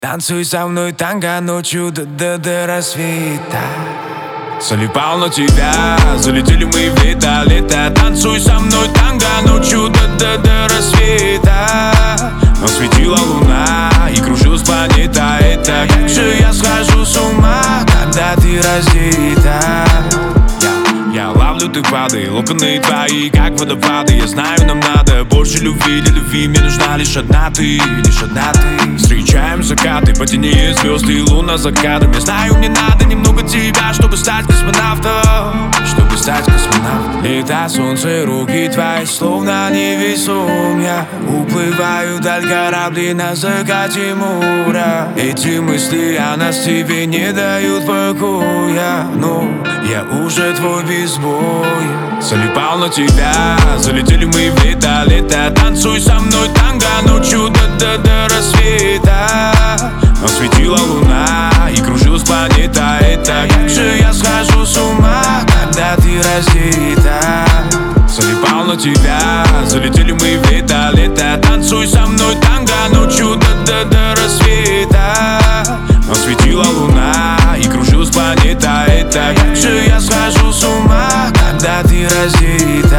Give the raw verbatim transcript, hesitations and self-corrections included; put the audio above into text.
Танцуй со мной танго ночью до, до, до рассвета. Залипал на тебя, залетели мы в лето-лето. Танцуй со мной танго ночью до, до, до рассвета. Но светила луна и кружилась планета. Это как же я схожу с ума, когда ты раздета. Я ловлю, ты падай, локоны твои, как водопады. Я знаю, нам надо больше любви, для любви мне нужна лишь одна ты, лишь одна ты. Встречаем закаты, потяни звезды и луна за кадром. Я знаю, мне надо немного тебя, чтобы стать космонавтом, чтобы стать космонавтом. Лето, солнце, руки твои, словно невесом. Я уплываю вдаль, корабли на закате моря. Эти мысли о нас тебе не дают покоя, но я уже твой без боя. Залипал на тебя, залетели мы в лето-лето. Танцуй со мной танго ночью до, до, до рассвета. Но светила луна и кружилась планета. Это как же я схожу с ума, когда ты раздета. Залипал на тебя, залетели мы в лето-лето. Танцуй со мной танго ночью до, до, до рассвета. Но светила луна и кружилась планета. Это как же я схожу с ума, когда ты раздета.